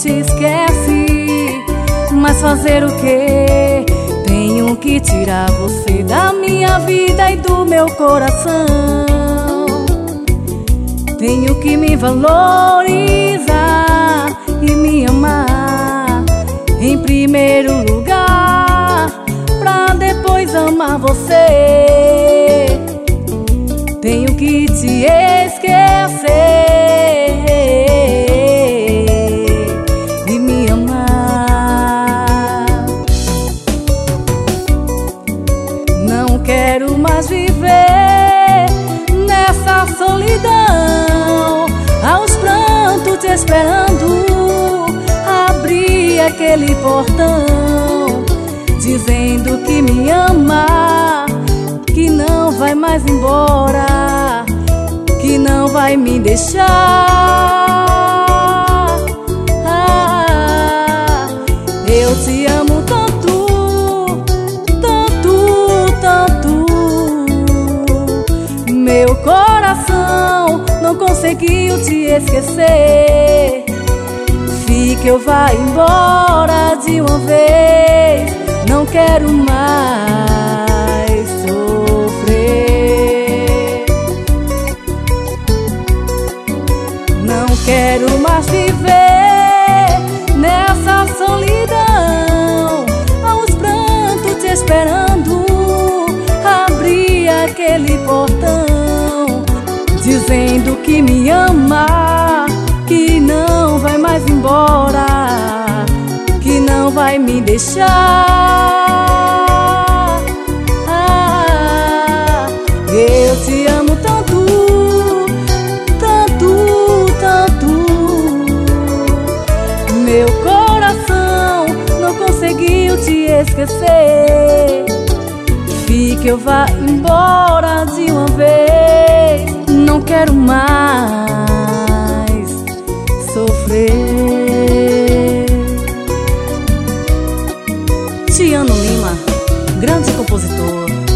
te esquece. Mas fazer o quê? Tenho que tirar você da minha vida e do meu coração. Tenho que me valorizar e me amar em primeiro lugar, pra depois amar você. Tenho que te esquecer e me amar. Não quero mais viver nessa solidão, aos prantos te esperando. Abri aquele portão dizendo que me ama, que não vai mais embora, que não vai me deixar. Eu te amo tanto, tanto, tanto. Meu coração não conseguiu te esquecer. Fique ou vá embora de uma vez, não quero mais sofrer. Não quero mais viver nessa solidão, aos prantos te esperando. Abri aquele portão dizendo que me ama, que não vai mais embora, que não vai me deixar. Eu te amo tanto, tanto, tanto. Meu coração não conseguiu te esquecer. Fique ou vá embora de uma vez, não quero mais sofrer. Tiano Lima, grande compositor.